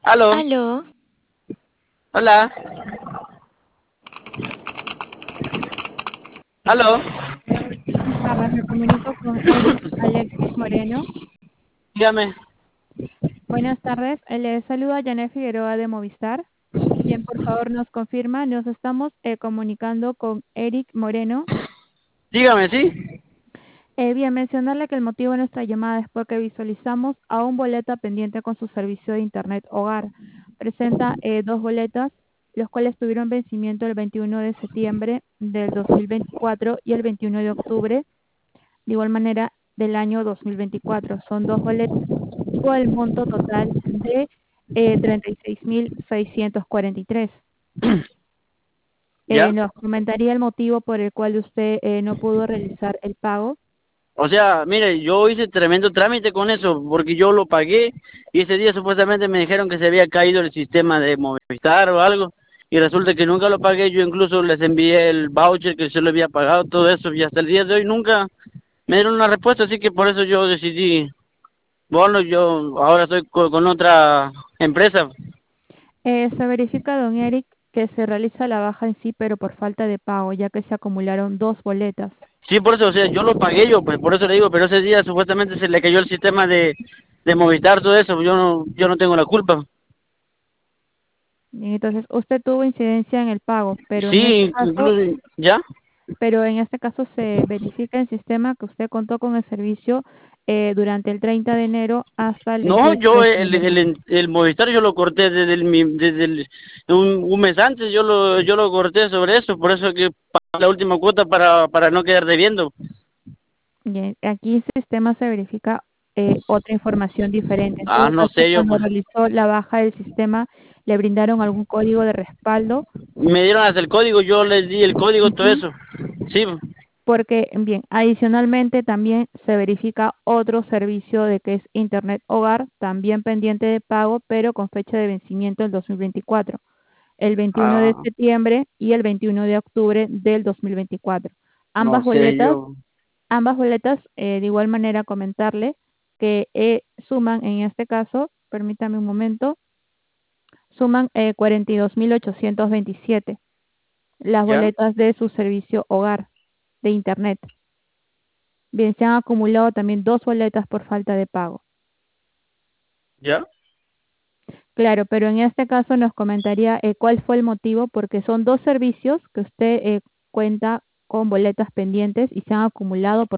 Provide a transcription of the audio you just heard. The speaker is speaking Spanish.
Aló, Aló, hola, aló, Buenas tardes, me comunico con Eric Alexis Moreno. dígame. Buenas tardes, le saluda Janet Figueroa de Movistar. Bien, por favor, nos confirma, nos estamos comunicando con Eric Moreno. Dígame, ¿sí? Bien, mencionarle que el motivo de nuestra llamada es porque visualizamos a un boleta pendiente con su servicio de Internet Hogar. Presenta dos boletas, los cuales tuvieron vencimiento el 21 de septiembre del 2024 y el 21 de octubre, de igual manera, del año 2024. Son dos boletas por el monto total de 36.643. ¿Ya? Nos comentaría el motivo por el cual usted no pudo realizar el pago. O sea, mire, yo hice tremendo trámite con eso, porque yo lo pagué y ese día supuestamente me dijeron que se había caído el sistema de Movistar o algo y resulta que nunca lo pagué, yo incluso les envié el voucher que se lo había pagado, todo eso y hasta el día de hoy nunca me dieron una respuesta, así que por eso yo decidí, bueno, yo ahora estoy con otra empresa. Se verifica, don Eric, que se realiza la baja en sí, pero por falta de pago, ya que se acumularon dos boletas. Sí, por eso, o sea, yo lo pagué yo, pues por eso le digo, pero ese día supuestamente se le cayó el sistema de Movistar, todo eso, yo no tengo la culpa. Entonces, usted tuvo incidencia en el pago, Sí, incluso, ¿ya? pero en este caso se verifica en sistema que usted contó con el servicio durante el 30 de enero hasta el No, 28 yo de febrero. el Movistar yo lo corté un mes antes, yo lo corté sobre eso, por eso que pagué la última cuota para no quedar debiendo. Bien, aquí en sistema se verifica otra información diferente. En Ah, todo no caso, sé yo, cuando pues. realizó la baja del sistema, le brindaron algún código de respaldo. Me dieron hasta el código, yo les di el código, todo Ujú. eso. Sí, Porque, bien, adicionalmente también se verifica otro servicio de que es Internet Hogar, también pendiente de pago, pero con fecha de vencimiento del 2024, el 21 de ah, septiembre y el 21 de octubre del 2024. no Ambas sé boletas, yo. ambas boletas, de igual manera comentarle que suman en este caso, permítame un momento, suman 42.827 las ¿Ya? boletas de su servicio hogar de Internet. Bien, se han acumulado también dos boletas por falta de pago. ¿Ya? Claro, pero en este caso nos comentaría cuál fue el motivo, porque son dos servicios que usted cuenta con boletas pendientes y se han acumulado por